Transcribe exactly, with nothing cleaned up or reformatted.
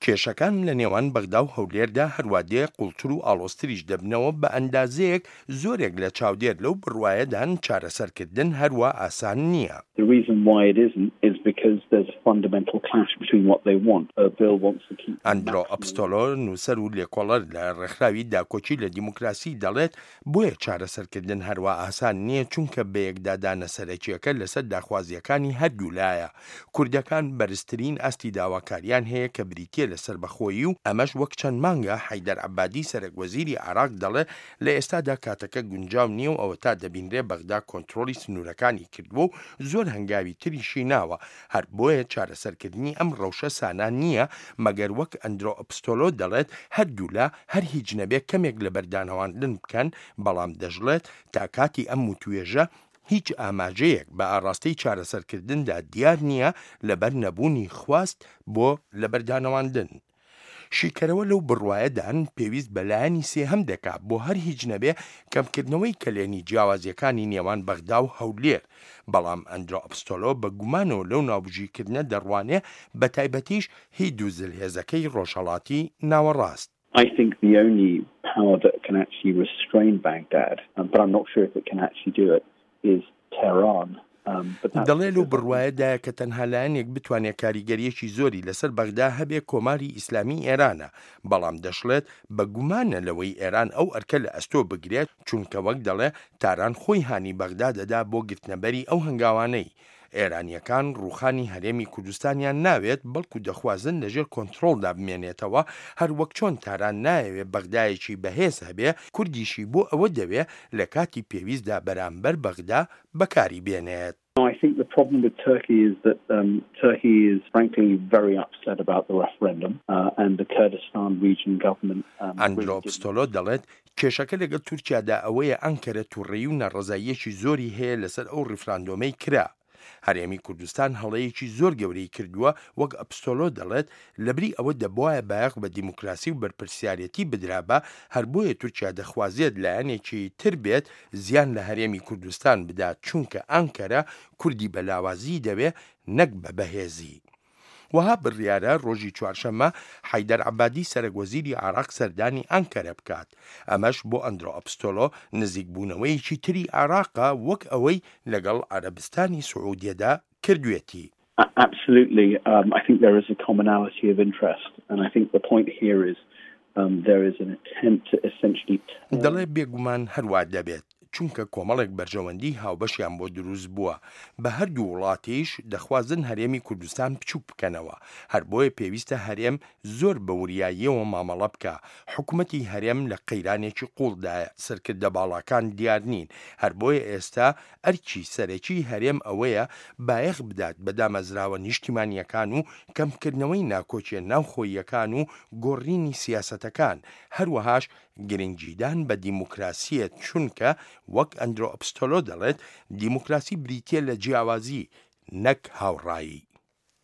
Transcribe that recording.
کێشەکان لە نێوان بەغدا و هەولێردا هەروادێ قوڵتر و ئاڵۆستریش دەبنەوە بە ئەندازەیەک زۆرێک لە چاودێر لەو بڕوایەدان چارەسەرکردن هەروە ئاسان نییە. The reason why it isn't is because there's a fundamental clash between what they want. A bill wants to keep... ئەندرۆ ئەپستۆلۆ نووسەر و لێکۆڵەر لە ڕێکخراوی داکۆچی لە دیموکراسی دەڵێت بۆیە چارەسەرکردن هەروە ئاسان نییە چونکە بەیەکدادانە سەرەکیەکە لەسەر داخوازیەکانی هەردوو لایە. کوردەکان بەرزترین ئاستی داواکاریان هەیە کە بریتیە لەسەر بەخۆیی و ئەمەش وەک چەند مانگە حەیدەر عەبادی سەرۆکوەزیری عێراق دەڵێ لە ئێستادا کاتەکە گونجاو نییە و ئەوە تا دەبینرێ بەغدا کۆنتڕۆلی سنوورەکانی کردووە و زۆر هەنگاوی تریشی ناوە. هەر بۆیە چارەسەرکردنی ئەم ڕەوشە سانان نییە مەگەر وەک ئەندرۆ ئەپستۆلۆ دەڵێت هەردوو لا هەر هیچ نەبێت کەمێک لە بەردانەواندن بکەن، بەڵام دەژڵێت تا کاتی ئەم وتوێژە هیچ ئاماژەیەک بە ئاڕاستەی چارەسەرکردندا دیار نییە لەبەر نەبوونی خواست بۆ لە بەردانەواندن. شیکەرەوە لەو بڕوایەدان پێویست بەلایەنی سێهەم دەکات بۆ هەر هیچ نەبێ کەمکردنەوەی کەلێنی جیاوازیەکانی نێوان بەغدا و هەولێر. بەڵام ئەندرۆ ئەپستۆلۆ بە گومانەوە لەو ناوبژیکردنە دەڕوانێ بە تایبەتیش هی دوو زلهێزەکەی ڕۆژهەڵاتی ناوەڕاست. I think the only power that can actually restrain Baghdad, um, but I'm not sure if it can actually do it, is Tehran. دەڵێ لەو بڕوایەدایە کە تەنها لایەنێک بتوانێت کاریگەریەکی زۆری لەسەر بەغدا هەبێ کۆماری ئیسلامی ئێرانە، بەڵام دەشڵێت بە گومانە لەوەی ئێران ئەو ئەرکە لە ئەستۆ بگرێت چونکە وەک دەڵێ تاران خۆی هانی بەغدا دەدا بۆ گرتنەبەری ئەو هەنگاوانەی. ئێرانیەکان ڕووخانی هەرێمی کوردستانیان ناوێت بەڵکو دەخوازن لەژێر کۆنتڕۆڵدا بمێنێتەوە، هەر وەک چۆن تاران نایەوێت بەغدایەکی بەهێز هەبێ کوردیشی بۆ ئەوە دەوێ لە کاتی پێویستدا بەرامبەر بەغدا بەکاری بێنێت. I think the problem with Turkey is that um, Turkey is frankly very upset about the referendum uh, and the Kurdistan region government. ئەندرۆ ئەپستۆلۆ دەڵێت کێشەکە لەگەڵ تورکیادا ئەوەیە ئەنکەرە تووڕێی و نەڕەزاییەکی زۆری هەیە لەسەر ئەو ڕیفراندۆمەی کرا. هەرێمی کوردستان هەڵەیەکی زۆر گەورەی کردووە، وەک ئەپستۆلۆ دەڵێت لەبری ئەوە دەبوایە بایەق بە دیموکراسی و بەرپرسیارەتی بدرابە، هەر بۆیە تورکیا دەخوازێت لایەنێکی تر بێت زیان لە هەرێمی کوردستان بدات چونکە ئەنکەرە کوردی بەلاوازی دەوێ نەک بە بەهێزی. وها بڕیارە ڕۆژی چوارشەممە حەیدەر عەبادی سەرۆکوەزیری عێراق سەردانی ئەنکەرە بکات. ئەمەش بۆ ئەندرۆ ئەپستۆلۆ نزیکبوونەوەیەکی تری عێراقە وەک ئەوەی لەگەڵ عەرەبستانی سعودیەدا کردوێتی. Absolutely. Um, I think there is a commonality of interest, and I think the point here is um, there is an attempt to essentially... دەڵێ بێگومان هەروە دەبێت چونکە کۆمەڵێک بەرژەوەندی هاوبەشیان بۆ دروست بووە، بە هەردوو وڵاتیش دەخوازن هەرێمی کوردستان بچووک بکەنەوە، هەر بۆیە پێویستە هەرێم زۆر بە وریاییەوە مامەڵە بکە. حکوومەتی هەرێم لە قەیرانێکی قوڵدایە، سەرکردە باڵاکان دیار نین، هەر بۆیە ئێستا ئەرکی سەرەکی هەرێم ئەوەیە بایەخ بدات بە دامەزراوە نیشتیمانیەکان و کەمکردنەوەی ناکۆچیە ناوخۆییەکان و گۆڕینی سیاسەتەکان، هەروەهاش گرنگجیدان بە دیموکراسیەت چونکە وەک ئەندرۆ ئەپستۆلۆ دەڵێت دیموکراسی بریتیە لە جیاوازی نەک هاوڕایی.